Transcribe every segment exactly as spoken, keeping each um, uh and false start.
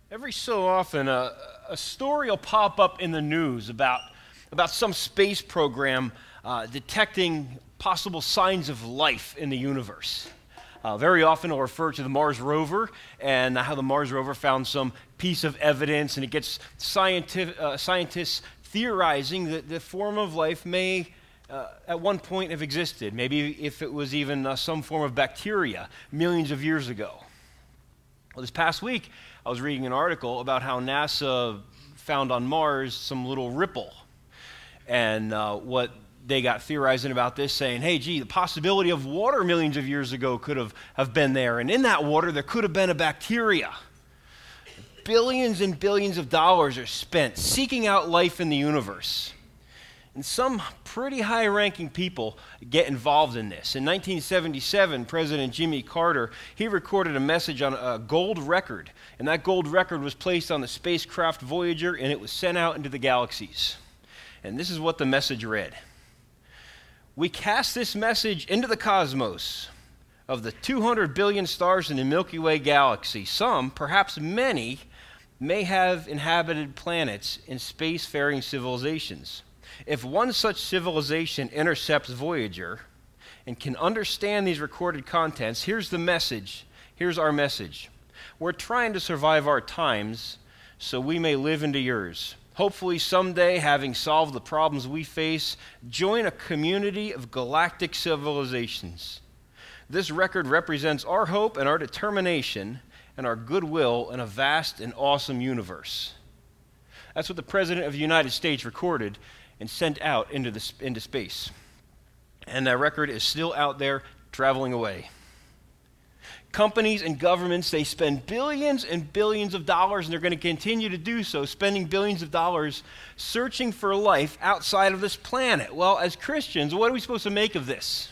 Every so often, a, a story will pop up in the news about, about some space program uh, detecting possible signs of life in the universe. Uh, very often, it'll refer to the Mars rover and how the Mars rover found some piece of evidence, and it gets scientific, uh, scientists theorizing that the form of life may uh, at one point have existed, maybe if it was even uh, some form of bacteria millions of years ago. Well, this past week, I was reading an article about how NASA found on Mars some little ripple, and uh, what they got theorizing about this, saying, hey, gee, the possibility of water millions of years ago could have, have been there, and in that water there could have been a bacteria. Billions and billions of dollars are spent seeking out life in the universe. And some pretty high-ranking people get involved in this. In nineteen seventy-seven, President Jimmy Carter, he recorded a message on a gold record, and that gold record was placed on the spacecraft Voyager, and it was sent out into the galaxies. And this is what the message read. We cast this message into the cosmos. Of the two hundred billion stars in the Milky Way galaxy, some, perhaps many, may have inhabited planets in spacefaring civilizations. If one such civilization intercepts Voyager and can understand these recorded contents, here's the message. Here's our message. We're trying to survive our times so we may live into yours. Hopefully someday, having solved the problems we face, join a community of galactic civilizations. This record represents our hope and our determination and our goodwill in a vast and awesome universe. That's what the President of the United States recorded and sent out into, the, into space. And that record is still out there traveling away. Companies and governments, they spend billions and billions of dollars, and they're going to continue to do so, spending billions of dollars searching for life outside of this planet. Well, as Christians, what are we supposed to make of this?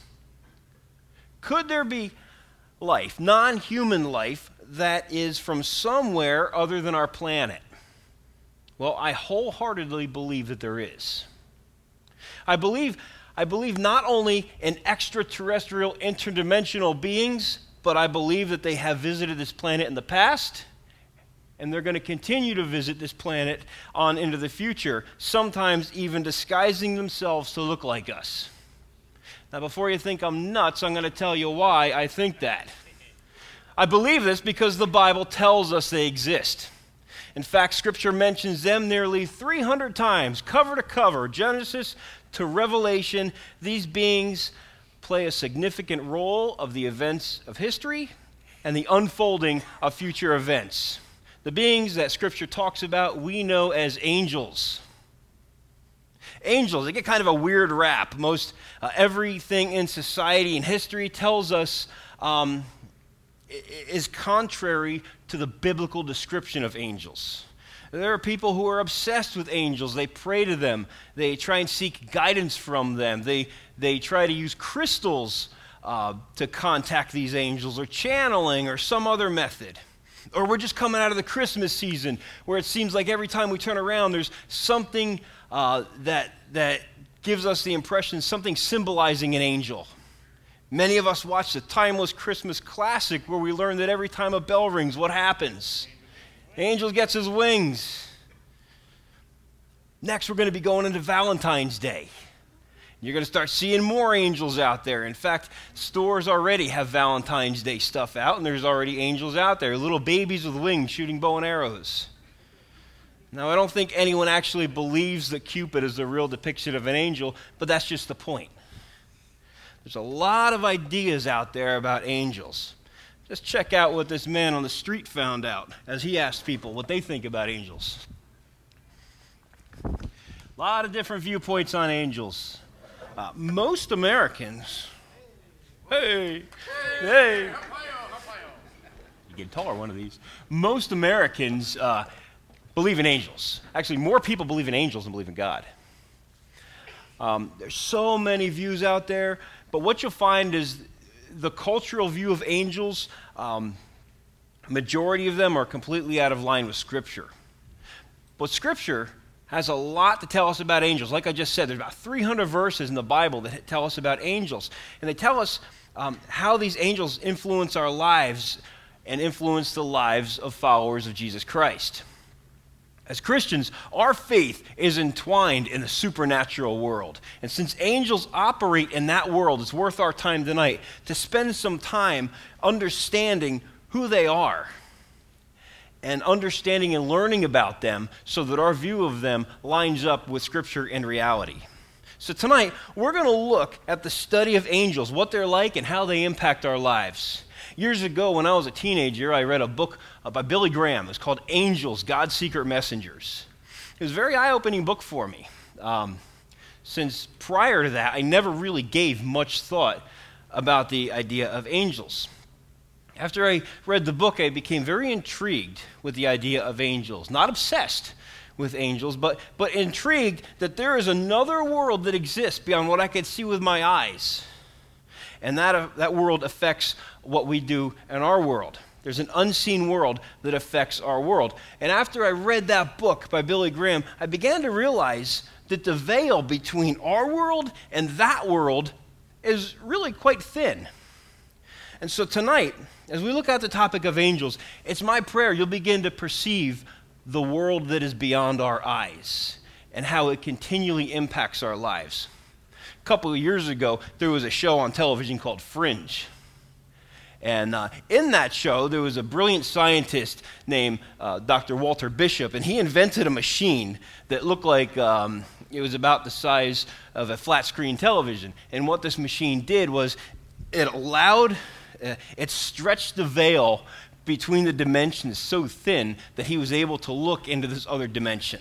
Could there be life, non-human life, that is from somewhere other than our planet? Well, I wholeheartedly believe that there is. I believe, I believe not only in extraterrestrial, interdimensional beings, but I believe that they have visited this planet in the past, and they're going to continue to visit this planet on into the future, sometimes even disguising themselves to look like us. Now, before you think I'm nuts, I'm going to tell you why I think that. I believe this because the Bible tells us they exist. In fact, Scripture mentions them nearly three hundred times, cover to cover, Genesis to Revelation. These beings play a significant role of the events of history and the unfolding of future events. The beings that Scripture talks about, we know as angels. Angels, they get kind of a weird rap. Most uh, everything in society and history tells us um, is contrary to the biblical description of angels. There are people who are obsessed with angels. They pray to them. They try and seek guidance from them. They, they try to use crystals uh, to contact these angels, or channeling, or some other method. Or we're just coming out of the Christmas season where it seems like every time we turn around there's something uh, that, that gives us the impression, something symbolizing an angel. Many of us watch the timeless Christmas classic where we learn that every time a bell rings, what happens? The angel gets his wings. Next, we're going to be going into Valentine's Day. You're going to start seeing more angels out there. In fact, stores already have Valentine's Day stuff out, and there's already angels out there, little babies with wings shooting bow and arrows. Now, I don't think anyone actually believes that Cupid is the real depiction of an angel, but that's just the point. There's a lot of ideas out there about angels. Just check out what this man on the street found out as he asked people what they think about angels. A lot of different viewpoints on angels. Uh, most Americans, hey, hey, you get taller one of these. Most Americans uh, believe in angels. Actually, more people believe in angels than believe in God. Um, there's so many views out there, but what you'll find is the cultural view of angels, um, majority of them are completely out of line with Scripture. But Scripture has a lot to tell us about angels. Like I just said, there's about three hundred verses in the Bible that tell us about angels. And they tell us um, how these angels influence our lives and influence the lives of followers of Jesus Christ. As Christians, our faith is entwined in the supernatural world. And since angels operate in that world, it's worth our time tonight to spend some time understanding who they are and understanding and learning about them so that our view of them lines up with Scripture and reality. So tonight, we're going to look at the study of angels, what they're like and how they impact our lives. Years ago, when I was a teenager, I read a book by Billy Graham. It was called Angels, God's Secret Messengers. It was a very eye-opening book for me. Um, since prior to that, I never really gave much thought about the idea of angels. After I read the book, I became very intrigued with the idea of angels. Not obsessed with angels, but, but intrigued that there is another world that exists beyond what I could see with my eyes. And that, uh, that world affects what we do in our world. There's an unseen world that affects our world. And after I read that book by Billy Graham, I began to realize that the veil between our world and that world is really quite thin. And so tonight, as we look at the topic of angels, it's my prayer you'll begin to perceive the world that is beyond our eyes and how it continually impacts our lives. A couple of years ago, there was a show on television called Fringe. And uh, in that show, there was a brilliant scientist named uh, Doctor Walter Bishop, and he invented a machine that looked like um, it was about the size of a flat-screen television. And what this machine did was it allowed, uh, it stretched the veil between the dimensions so thin that he was able to look into this other dimension.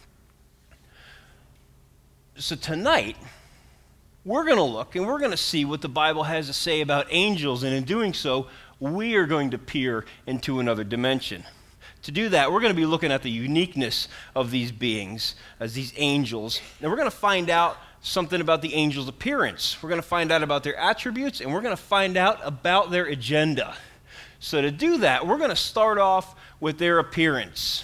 So tonight, we're going to look and we're going to see what the Bible has to say about angels, and in doing so, we are going to peer into another dimension. To do that, we're going to be looking at the uniqueness of these beings, as these angels, and we're going to find out something about the angels' appearance. We're going to find out about their attributes, and we're going to find out about their agenda. So to do that, we're going to start off with their appearance.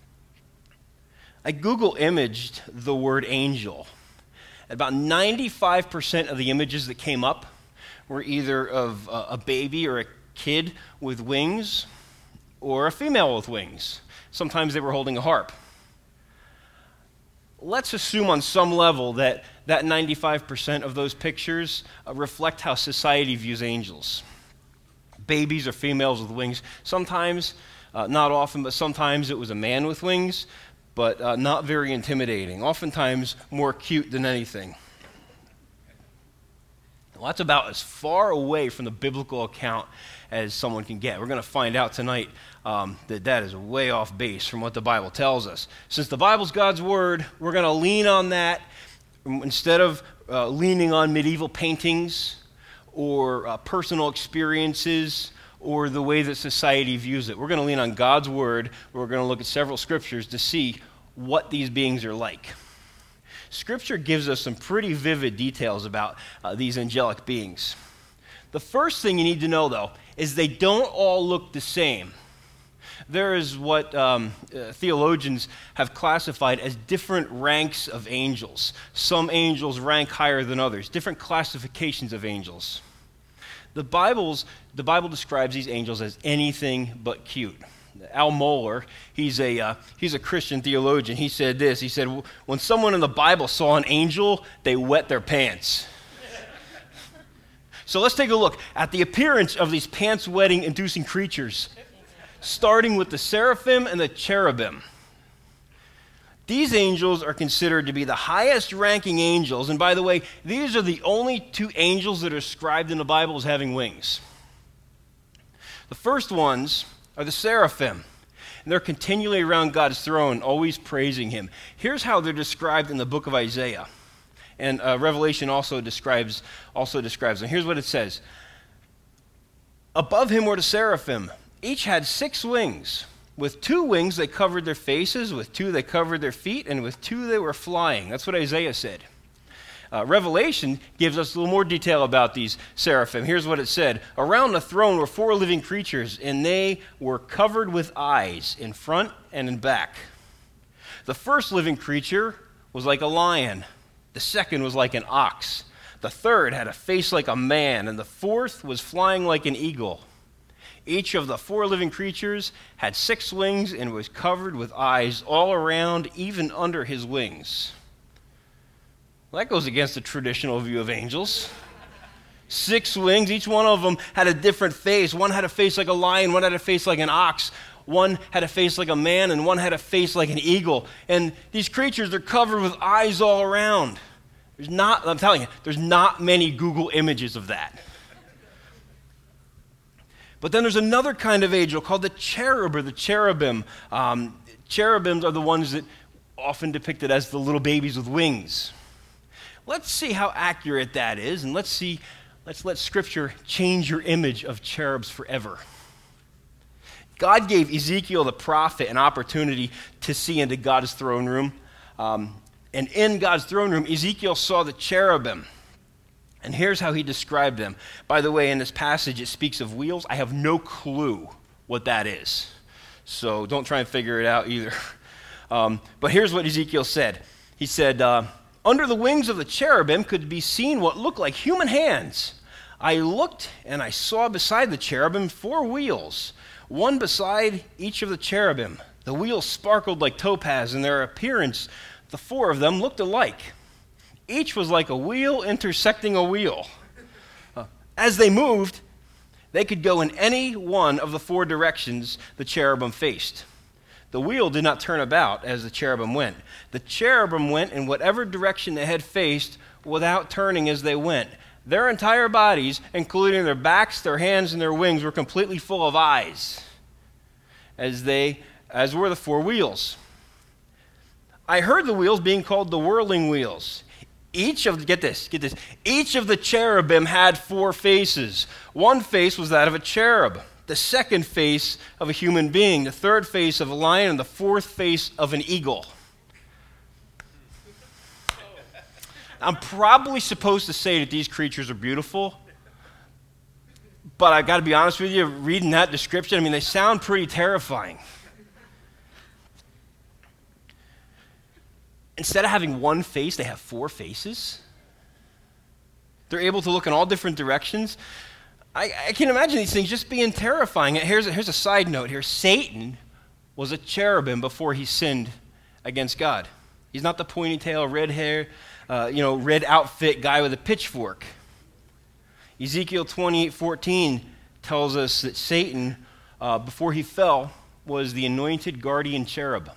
I Google imaged the word angel. About ninety-five percent of the images that came up were either of a, a baby or a kid with wings or a female with wings. Sometimes they were holding a harp. Let's assume on some level that that ninety-five percent of those pictures uh, reflect how society views angels. Babies or females with wings. Sometimes, uh, not often, but sometimes it was a man with wings, but uh, not very intimidating, oftentimes more cute than anything. Well, that's about as far away from the biblical account as someone can get. We're going to find out tonight um, that that is way off base from what the Bible tells us. Since the Bible's God's Word, we're going to lean on that instead of uh, leaning on medieval paintings or uh, personal experiences or the way that society views it. We're going to lean on God's Word. We're going to look at several scriptures to see what these beings are like. Scripture gives us some pretty vivid details about uh, these angelic beings. The first thing you need to know, though, is they don't all look the same. There is what um, uh, theologians have classified as different ranks of angels. Some angels rank higher than others, different classifications of angels. The Bible's, the Bible describes these angels as anything but cute. Al Mohler, he's a, uh, he's a Christian theologian. He said this, he said, when someone in the Bible saw an angel, they wet their pants. So let's take a look at the appearance of these pants-wetting, inducing creatures, starting with the seraphim and the cherubim. These angels are considered to be the highest-ranking angels, and by the way, these are the only two angels that are described in the Bible as having wings. The first ones are the seraphim, and they're continually around God's throne, always praising Him. Here's how they're described in the book of Isaiah, and uh, Revelation also describes also describes them. Here's what it says: above Him were the seraphim. Each had six wings. With two wings they covered their faces, with two they covered their feet, and with two they were flying. That's what Isaiah said. Uh, Revelation gives us a little more detail about these seraphim. Here's what it said. Around the throne were four living creatures, and they were covered with eyes in front and in back. The first living creature was like a lion. The second was like an ox. The third had a face like a man, and the fourth was flying like an eagle. Each of the four living creatures had six wings and was covered with eyes all around, even under his wings. Well, that goes against the traditional view of angels. Six wings, each one of them had a different face. One had a face like a lion, one had a face like an ox, one had a face like a man, and one had a face like an eagle. And these creatures, they're covered with eyes all around. There's not, I'm telling you, there's not many Google images of that. But then there's another kind of angel called the cherub or the cherubim. Um, cherubims are the ones that often depicted as the little babies with wings. Let's see how accurate that is, and let's see, let's let Scripture change your image of cherubs forever. God gave Ezekiel the prophet an opportunity to see into God's throne room. Um, and in God's throne room, Ezekiel saw the cherubim. And here's how he described them. By the way, in this passage, it speaks of wheels. I have no clue what that is. So don't try and figure it out either. Um, but here's what Ezekiel said. He said, uh, under the wings of the cherubim could be seen what looked like human hands. I looked and I saw beside the cherubim four wheels, one beside each of the cherubim. The wheels sparkled like topaz, and their appearance, the four of them, looked alike. Each was like a wheel intersecting a wheel. Uh, as they moved, they could go in any one of the four directions the cherubim faced. The wheel did not turn about as the cherubim went. The cherubim went in whatever direction they had faced without turning as they went. Their entire bodies, including their backs, their hands, and their wings, were completely full of eyes, as they, as were the four wheels. I heard the wheels being called the whirling wheels. Each of, get this, get this, each of the cherubim had four faces. One face was that of a cherub, the second face of a human being, the third face of a lion, and the fourth face of an eagle. I'm probably supposed to say that these creatures are beautiful, but I've got to be honest with you, reading that description, I mean, they sound pretty terrifying. Instead of having one face, they have four faces. They're able to look in all different directions. I, I can imagine these things just being terrifying. Here's a, here's a side note here. Satan was a cherubim before he sinned against God. He's not the pointy tail, red hair, uh, you know, red outfit guy with a pitchfork. Ezekiel twenty-eight fourteen tells us that Satan, uh, before he fell, was the anointed guardian cherub.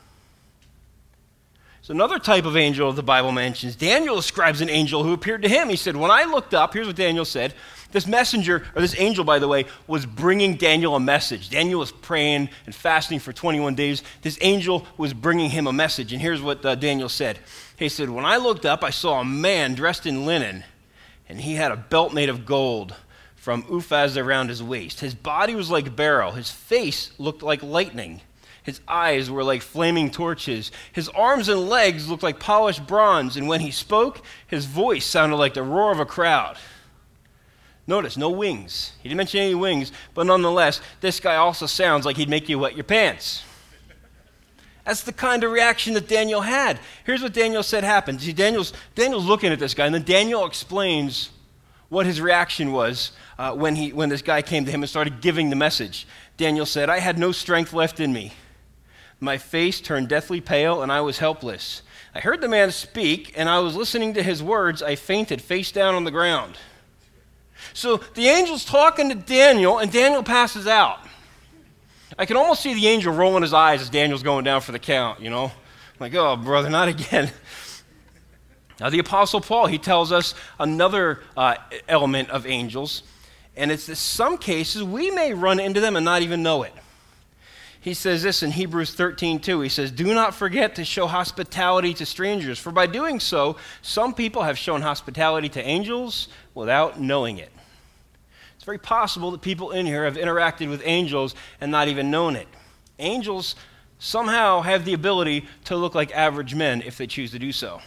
So another type of angel the Bible mentions, Daniel describes an angel who appeared to him. He said, when I looked up, here's what Daniel said, this messenger, or this angel, by the way, was bringing Daniel a message. Daniel was praying and fasting for twenty-one days. This angel was bringing him a message, and here's what uh, Daniel said. He said, when I looked up, I saw a man dressed in linen, and he had a belt made of gold from Uphaz around his waist. His body was like beryl. His face looked like lightning. His eyes were like flaming torches. His arms and legs looked like polished bronze, and when he spoke, his voice sounded like the roar of a crowd. Notice, no wings. He didn't mention any wings, but nonetheless, this guy also sounds like he'd make you wet your pants. That's the kind of reaction that Daniel had. Here's what Daniel said happened. See, Daniel's, Daniel's looking at this guy, and then Daniel explains what his reaction was uh, when, he, when this guy came to him and started giving the message. Daniel said, I had no strength left in me. My face turned deathly pale, and I was helpless. I heard the man speak, and I was listening to his words. I fainted face down on the ground. So the angel's talking to Daniel, and Daniel passes out. I can almost see the angel rolling his eyes as Daniel's going down for the count, you know? Like, oh, brother, not again. Now, the Apostle Paul, he tells us another uh, element of angels, and it's that some cases we may run into them and not even know it. He says this in Hebrews thirteen two. He says, do not forget to show hospitality to strangers, for by doing so, some people have shown hospitality to angels without knowing it. It's very possible that people in here have interacted with angels and not even known it. Angels somehow have the ability to look like average men if they choose to do so.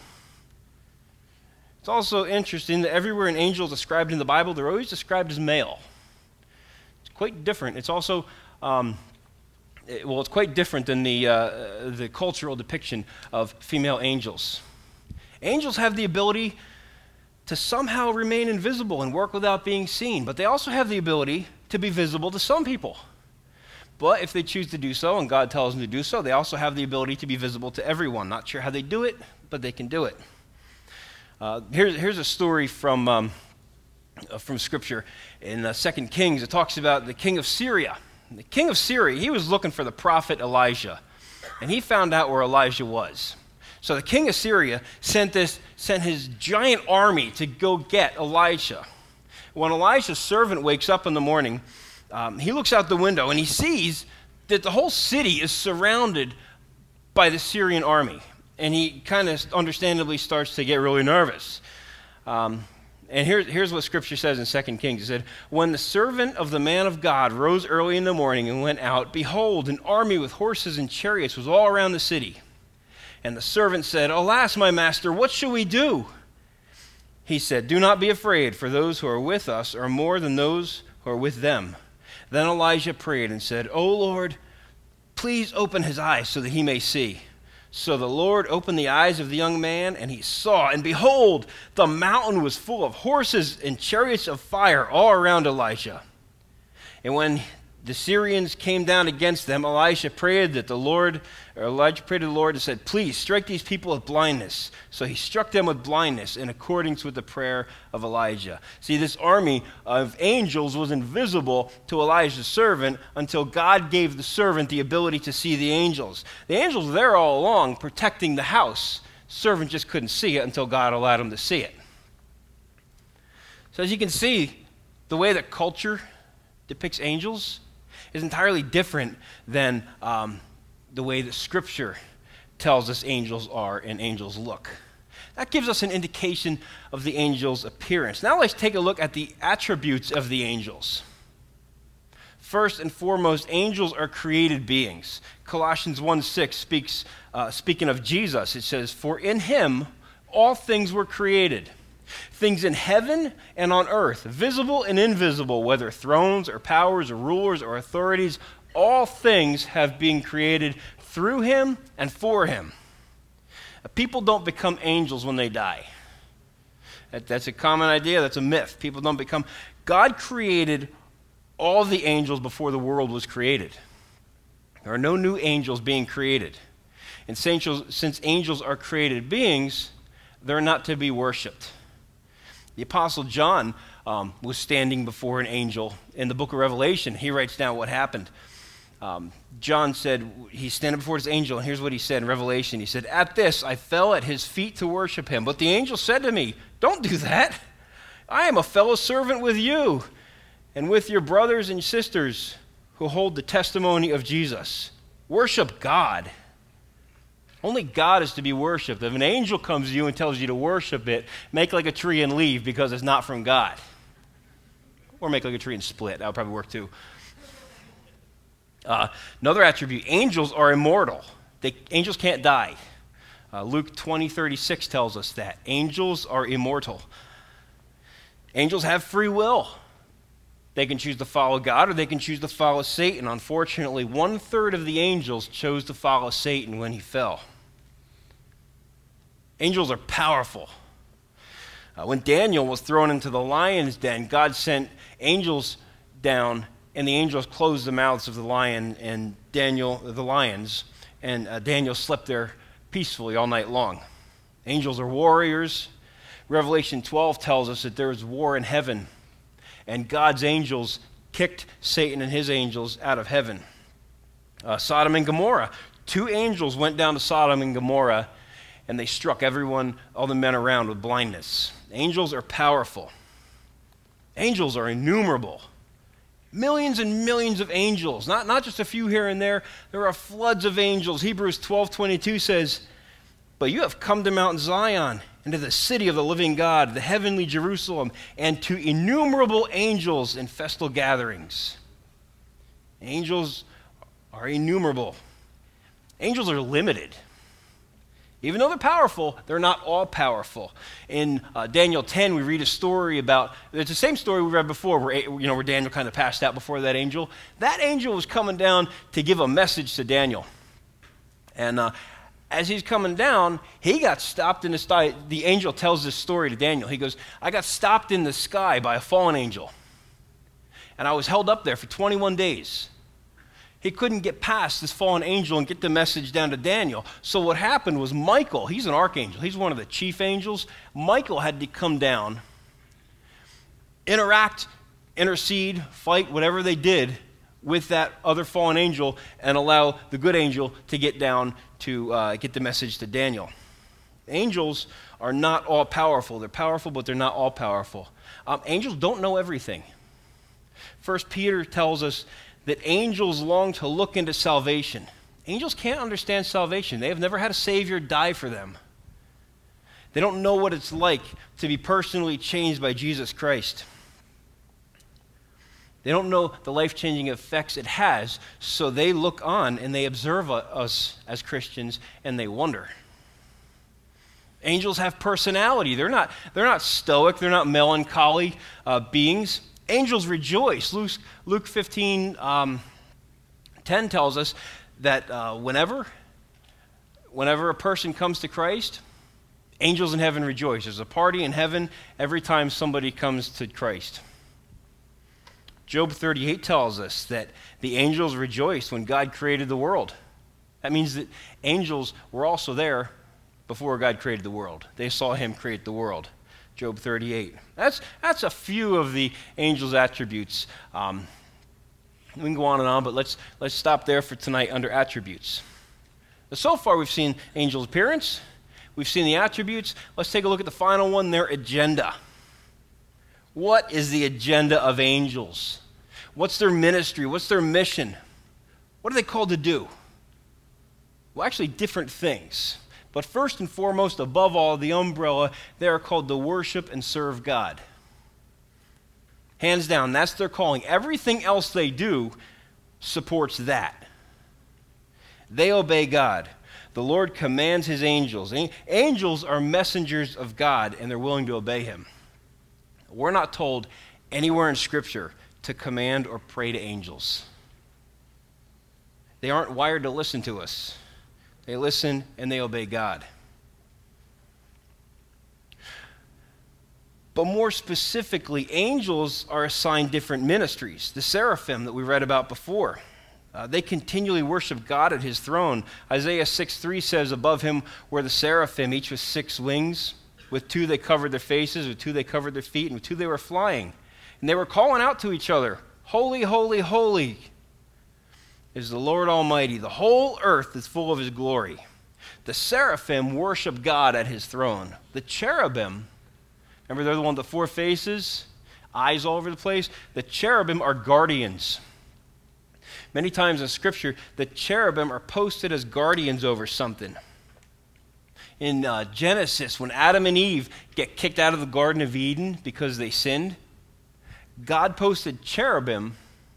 It's also interesting that everywhere an angel is described in the Bible, they're always described as male. It's quite different. It's also... Um, It, well, it's quite different than the, uh, the cultural depiction of female angels. Angels have the ability to somehow remain invisible and work without being seen, but they also have the ability to be visible to some people. but if they choose to do so and God tells them to do so, they also have the ability to be visible to everyone. Not sure how they do it, but they can do it. Uh, here's, here's a story from, um, uh, from Scripture in uh, Second Kings. It talks about the king of Syria. The king of Syria, he was looking for the prophet Elijah, and he found out where Elijah was. So the king of Syria sent this, sent his giant army to go get Elijah. When Elijah's servant wakes up in the morning, um, he looks out the window and he sees that the whole city is surrounded by the Syrian army. And he kind of understandably starts to get really nervous. Um, and here, here's what Scripture says in Second Kings. It said, when the servant of the man of God rose early in the morning and went out, behold, an army with horses and chariots was all around the city. And the servant said, alas, my master, what shall we do? He said, do not be afraid, for those who are with us are more than those who are with them. Then Elijah prayed and said, O Lord, please open his eyes so that he may see. So the Lord opened the eyes of the young man, and he saw, and behold, the mountain was full of horses and chariots of fire all around Elijah. And when the Syrians came down against them, Elisha prayed that the Lord, or Elijah prayed to the Lord and said, please strike these people with blindness. So he struck them with blindness in accordance with the prayer of Elijah. See, this army of angels was invisible to Elijah's servant until God gave the servant the ability to see the angels. The angels were there all along protecting the house. Servant just couldn't see it until God allowed him to see it. So as you can see, the way that culture depicts angels is entirely different than um, the way that Scripture tells us angels are and angels look. That gives us an indication of the angel's appearance. Now let's take a look at the attributes of the angels. First and foremost, angels are created beings. Colossians one six speaks, uh, speaking of Jesus, it says, for in him all things were created, things in heaven and on earth, visible and invisible, whether thrones or powers or rulers or authorities, all things have been created through him and for him. People don't become angels when they die. That, that's a common idea. That's a myth. People don't become. God created all the angels before the world was created. There are no new angels being created. And since angels are created beings, they're not to be worshipped. The Apostle John um, was standing before an angel in the book of Revelation. He writes down what happened. Um, John said, he's standing before his angel, and here's what he said in Revelation. He said, at this I fell at his feet to worship him. But the angel said to me, don't do that. I am a fellow servant with you and with your brothers and sisters who hold the testimony of Jesus. Worship God. Only God is to be worshipped. If an angel comes to you and tells you to worship it, make like a tree and leave because it's not from God. Or make like a tree and split. That would probably work too. Uh, another attribute, angels are immortal. They, angels can't die. Uh, Luke twenty thirty-six tells us that. Angels are immortal. Angels have free will. They can choose to follow God or they can choose to follow Satan. Unfortunately, one-third of the angels chose to follow Satan when he fell. Angels are powerful. Uh, when Daniel was thrown into the lion's den, God sent angels down, and the angels closed the mouths of the lion and Daniel, the lions, and uh, Daniel slept there peacefully all night long. Angels are warriors. Revelation twelve tells us that there is war in heaven, and God's angels kicked Satan and his angels out of heaven. Uh, Sodom and Gomorrah. Two angels went down to Sodom and Gomorrah, and they struck everyone, all the men around, with blindness. Angels are powerful. Angels are innumerable. Millions and millions of angels, not, not just a few here and there. There are floods of angels. Hebrews twelve twenty-two says, but you have come to Mount Zion, and to the city of the living God, the heavenly Jerusalem, and to innumerable angels in festal gatherings. Angels are innumerable. Angels are limited. Even though they're powerful, they're not all powerful. In uh, Daniel ten, we read a story about, it's the same story we read before, where, you know, where Daniel kind of passed out before that angel. That angel was coming down to give a message to Daniel. And uh, as he's coming down, he got stopped in the sky. The angel tells this story to Daniel. He goes, I got stopped in the sky by a fallen angel. And I was held up there for twenty-one days. He couldn't get past this fallen angel and get the message down to Daniel. So what happened was Michael, he's an archangel, he's one of the chief angels. Michael had to come down, interact, intercede, fight, whatever they did with that other fallen angel, and allow the good angel to get down to uh, get the message to Daniel. Angels are not all powerful. They're powerful, but they're not all powerful. Um, angels don't know everything. First Peter tells us that angels long to look into salvation. Angels can't understand salvation. They have never had a Savior die for them. They don't know what it's like to be personally changed by Jesus Christ. They don't know the life-changing effects it has, so they look on and they observe us as Christians and they wonder. Angels have personality. They're not, they're not stoic. They're not melancholy uh, beings. Angels rejoice. Luke, Luke fifteen um, ten tells us that uh, whenever, whenever a person comes to Christ, angels in heaven rejoice. There's a party in heaven every time somebody comes to Christ. Job thirty-eight tells us that the angels rejoiced when God created the world. That means that angels were also there before God created the world. They saw him create the world. Job thirty-eight. That's, that's a few of the angel's attributes. Um, we can go on and on, but let's, let's stop there for tonight under attributes. So far we've seen angels' appearance. We've seen the attributes. Let's take a look at the final one, their agenda. What is the agenda of angels? What's their ministry? What's their mission? What are they called to do? Well, actually, different things. But first and foremost, above all, the umbrella, they are called to worship and serve God. Hands down, that's their calling. Everything else they do supports that. They obey God. The Lord commands his angels. Angels are messengers of God, and they're willing to obey him. We're not told anywhere in Scripture to command or pray to angels. They aren't wired to listen to us. They listen and they obey God. But more specifically, angels are assigned different ministries. The seraphim that we read about before, uh, they continually worship God at his throne. Isaiah six three says, above him were the seraphim, each with six wings. With two they covered their faces, with two they covered their feet, and with two they were flying. And they were calling out to each other, holy, holy, holy is the Lord Almighty. The whole earth is full of his glory. The seraphim worship God at his throne. The cherubim, remember they're the one with the four faces, eyes all over the place? The cherubim are guardians. Many times in Scripture, the cherubim are posted as guardians over something. In uh, Genesis, when Adam and Eve get kicked out of the Garden of Eden because they sinned, God posted cherubim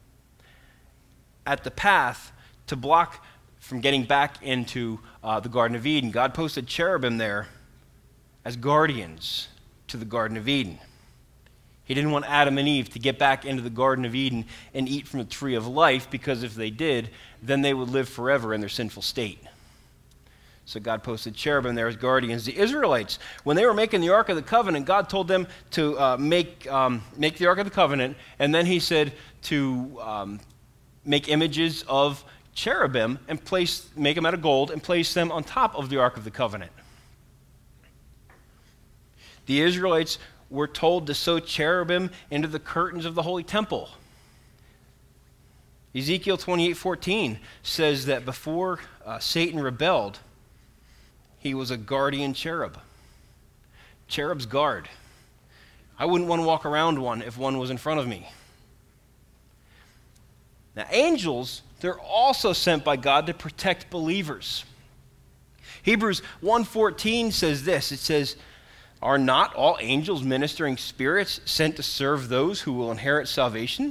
at the path to block from getting back into uh, the Garden of Eden. God posted cherubim there as guardians to the Garden of Eden. He didn't want Adam and Eve to get back into the Garden of Eden and eat from the tree of life, because if they did, then they would live forever in their sinful state. So God posted cherubim there as guardians. The Israelites, when they were making the Ark of the Covenant, God told them to uh, make, um, make the Ark of the Covenant, and then he said to um, make images of cherubim and place, make them out of gold and place them on top of the Ark of the Covenant. The Israelites were told to sew cherubim into the curtains of the Holy Temple. Ezekiel twenty-eight fourteen says that before uh, Satan rebelled, he was a guardian cherub. Cherubs guard. I wouldn't want to walk around one if one was in front of me. Now, angels, they're also sent by God to protect believers. Hebrews one fourteen says this. It says, are not all angels ministering spirits sent to serve those who will inherit salvation?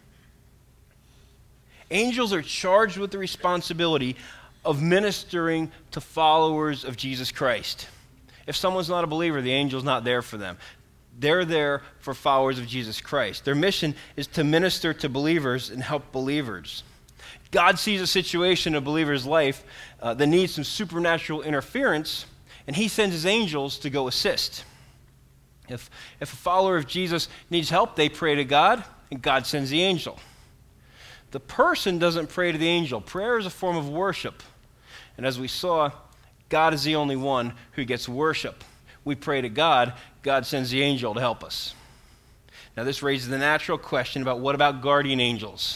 Angels are charged with the responsibility of ministering to followers of Jesus Christ. If someone's not a believer, the angel's not there for them. They're there for followers of Jesus Christ. Their mission is to minister to believers and help believers. God sees a situation in a believer's life uh, that needs some supernatural interference, and he sends his angels to go assist. If, if a follower of Jesus needs help, they pray to God, and God sends the angel. The person doesn't pray to the angel. Prayer is a form of worship. And as we saw, God is the only one who gets worship. We pray to God, God sends the angel to help us. Now this raises the natural question about what about guardian angels?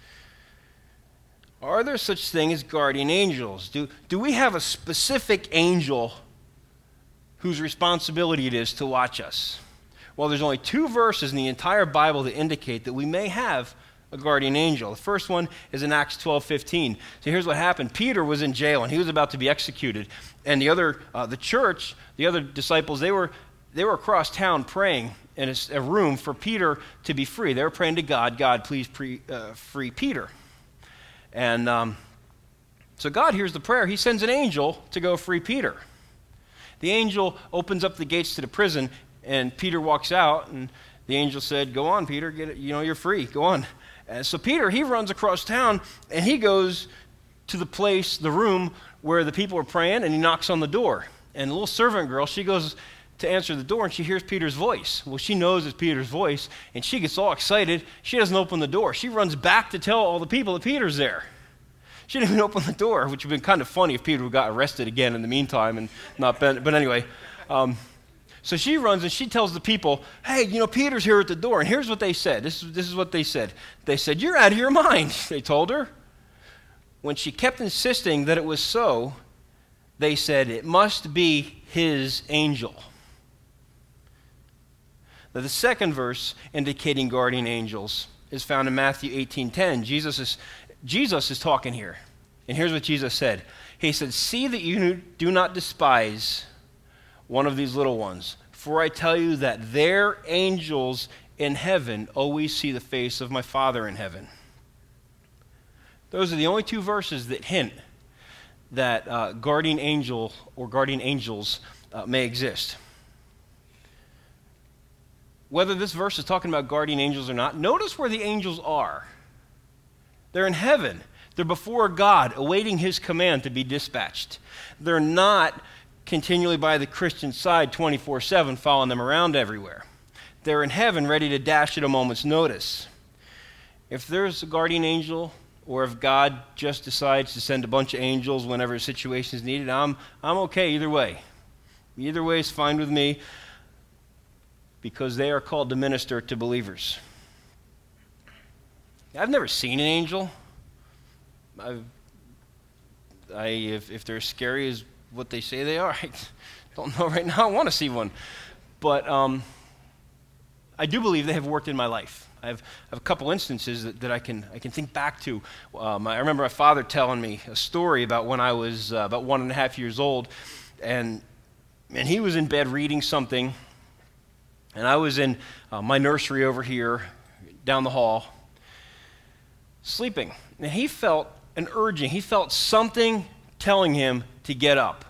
Are there such thing as guardian angels? Do, do we have a specific angel whose responsibility it is to watch us? Well, there's only two verses in the entire Bible that indicate that we may have a guardian angel. The first one is in Acts twelve fifteen. So here's what happened. Peter was in jail and he was about to be executed. And the other, uh, the church, the other disciples, they were they were across town praying in a, a room for Peter to be free. They were praying to God, God, please pre, uh, free Peter. And um, so God hears the prayer. He sends an angel to go free Peter. The angel opens up the gates to the prison, and Peter walks out, and the angel said, go on, Peter, get it, you know, you're free, go on. And so Peter, he runs across town, and he goes to the place, the room where the people are praying, and he knocks on the door. And the little servant girl, she goes to answer the door, and she hears Peter's voice. Well, she knows it's Peter's voice, and she gets all excited. She doesn't open the door. She runs back to tell all the people that Peter's there. She didn't even open the door, which would have been kind of funny if Peter got arrested again in the meantime and not been. But anyway, um, so she runs and she tells the people, hey, you know, Peter's here at the door. And here's what they said. This is, this is what they said. They said, you're out of your mind, they told her. When she kept insisting that it was so, they said, it must be his angel. Now, the second verse indicating guardian angels is found in Matthew eighteen ten. Jesus is, Jesus is talking here. And here's what Jesus said. He said, see that you do not despise one of these little ones, for I tell you that their angels in heaven always see the face of my Father in heaven. Those are the only two verses that hint that uh, guardian angel or guardian angels uh, may exist. Whether this verse is talking about guardian angels or not, notice where the angels are. They're in heaven. They're before God, awaiting his command to be dispatched. They're not continually by the Christian side twenty-four seven, following them around everywhere. They're in heaven, ready to dash at a moment's notice. If there's a guardian angel, or if God just decides to send a bunch of angels whenever a situation is needed, I'm, I'm okay either way. Either way is fine with me, because they are called to minister to believers. I've never seen an angel. I've, I, if, if they're as scary as what they say they are, I don't know right now. I want to see one. But um, I do believe they have worked in my life. I have, I have a couple instances that, that I can I can think back to. Um, I remember my father telling me a story about when I was uh, about one and a half years old, and and he was in bed reading something, and I was in uh, my nursery over here, down the hall, sleeping. And he felt an urging. He felt something telling him to get up.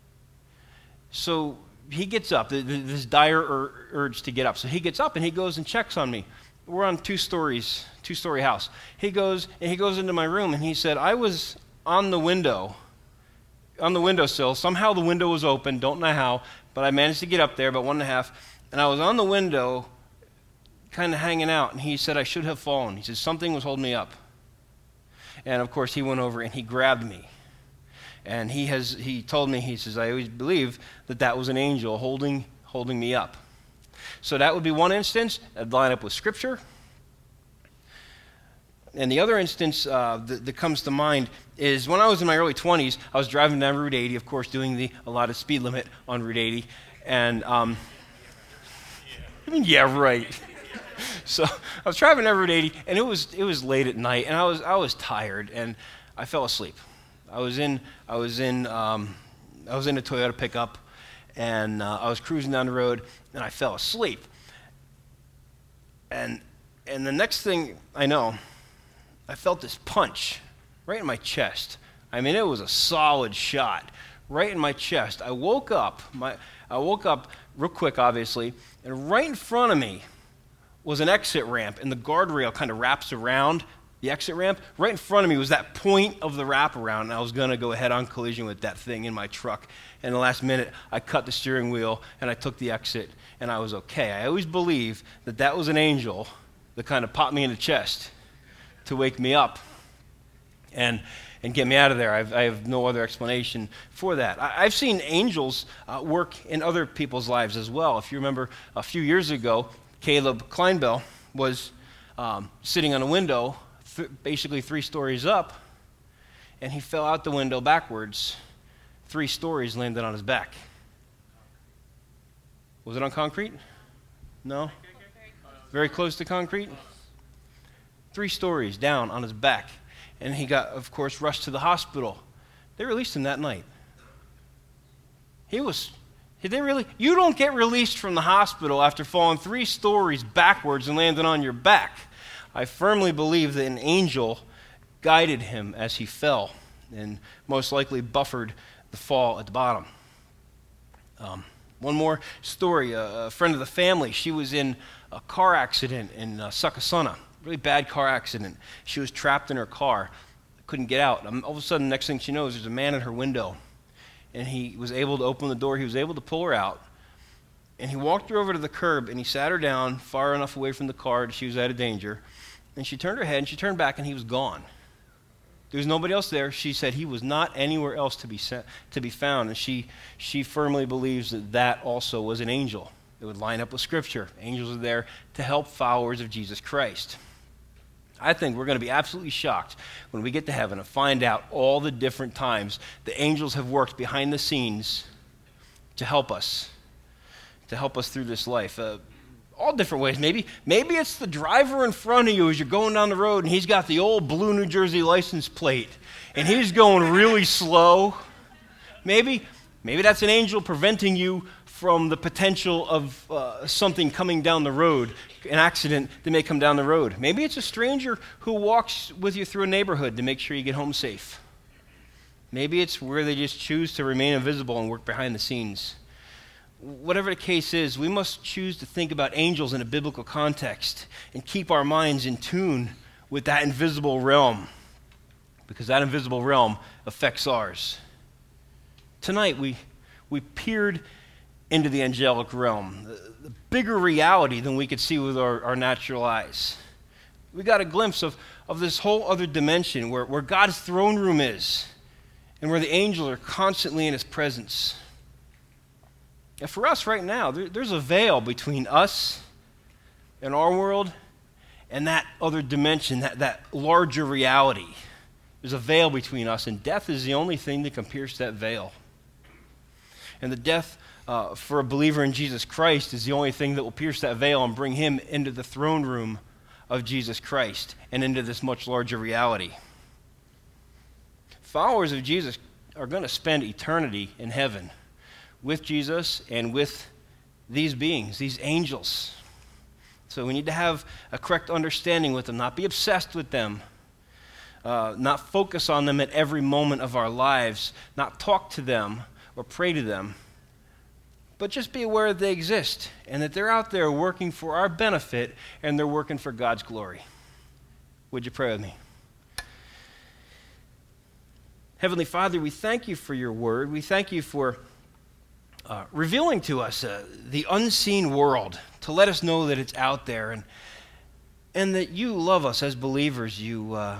So he gets up, this dire ur- urge to get up. So he gets up and he goes and checks on me. We're on two stories, two-story house. He goes and he goes into my room and he said, I was on the window, on the windowsill. Somehow the window was open, don't know how, but I managed to get up there about one and a half. And I was on the window, kind of hanging out. And he said I should have fallen. He said something was holding me up. And of course he went over and he grabbed me. And he has he told me, he says, I always believe that that was an angel holding holding me up. So that would be one instance. I'd line up with Scripture. And the other instance uh, that, that comes to mind is when I was in my early twenties, I was driving down Route eighty, of course, doing the allotted speed limit on Route eighty. And, um, I mean, yeah, right. So I was driving down Route eighty, and it was it was late at night, and I was I was tired, and I fell asleep. I was in I was in um, I was in a Toyota pickup, and uh, I was cruising down the road, and I fell asleep. And and the next thing I know, I felt this punch right in my chest. I mean, it was a solid shot right in my chest. I woke up. My I woke up real quick, obviously, and right in front of me was an exit ramp, and the guardrail kind of wraps around the exit ramp. Right in front of me was that point of the wraparound, and I was going to go head-on collision with that thing in my truck. And in the last minute, I cut the steering wheel, and I took the exit, and I was okay. I always believe that that was an angel that kind of popped me in the chest to wake me up and and get me out of there. I've, I have no other explanation for that. I, I've seen angels uh, work in other people's lives as well. If you remember, a few years ago, Caleb Kleinbell was um, sitting on a window, th- basically three stories up, and he fell out the window backwards. Three stories, landed on his back. Was it on concrete? No? Very close to concrete? Three stories down on his back. And he got, of course, rushed to the hospital. They released him that night. He was, did they really? You don't get released from the hospital after falling three stories backwards and landing on your back. I firmly believe that an angel guided him as he fell and most likely buffered the fall at the bottom. Um, one more story. A, a friend of the family, she was in a car accident in uh, Succasunna. Really bad car accident. She was trapped in her car, couldn't get out. Um, all of a sudden, next thing she knows, there's a man at her window, and he was able to open the door. He was able to pull her out, and he walked her over to the curb, and he sat her down far enough away from the car that she was out of danger, and she turned her head, and she turned back, and he was gone. There was nobody else there. She said he was not anywhere else to be set, to be found, and she she firmly believes that that also was an angel. It would line up with Scripture. Angels are there to help followers of Jesus Christ. I think we're going to be absolutely shocked when we get to heaven and find out all the different times the angels have worked behind the scenes to help us, to help us through this life. Uh, all different ways. Maybe, maybe it's the driver in front of you as you're going down the road, and he's got the old blue New Jersey license plate, and he's going really slow. Maybe, maybe that's an angel preventing you from the potential of uh, something coming down the road, an accident that may come down the road. Maybe it's a stranger who walks with you through a neighborhood to make sure you get home safe. Maybe it's where they just choose to remain invisible and work behind the scenes. Whatever the case is, we must choose to think about angels in a biblical context and keep our minds in tune with that invisible realm, because that invisible realm affects ours. Tonight, we, we peered into the angelic realm, the, the bigger reality than we could see with our, our natural eyes. We got a glimpse of, of this whole other dimension where, where God's throne room is and where the angels are constantly in his presence. And for us right now, there, there's a veil between us and our world and that other dimension, that, that larger reality. There's a veil between us, and death is the only thing that can pierce that veil. And the death Uh, for a believer in Jesus Christ is the only thing that will pierce that veil and bring him into the throne room of Jesus Christ and into this much larger reality. Followers of Jesus are going to spend eternity in heaven with Jesus and with these beings, these angels. So we need to have a correct understanding with them, not be obsessed with them, uh, not focus on them at every moment of our lives, not talk to them or pray to them, but just be aware that they exist and that they're out there working for our benefit and they're working for God's glory. Would you pray with me? Heavenly Father, we thank you for your word. We thank you for uh, revealing to us uh, the unseen world, to let us know that it's out there, and and that you love us as believers. You, uh,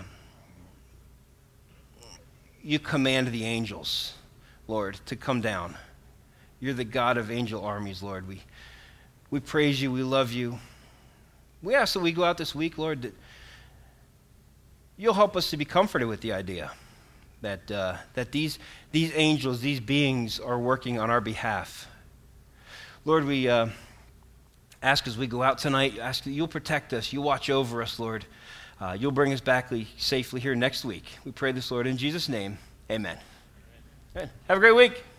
you command the angels, Lord, to come down. You're the God of angel armies, Lord. We, we praise you. We love you. We ask that we go out this week, Lord, that you'll help us to be comforted with the idea that uh, that these these angels, these beings are working on our behalf. Lord, we uh, ask as we go out tonight, ask that you'll protect us, you'll watch over us, Lord. Uh, you'll bring us back safely here next week. We pray this, Lord, in Jesus' name. Amen. Amen. Have a great week.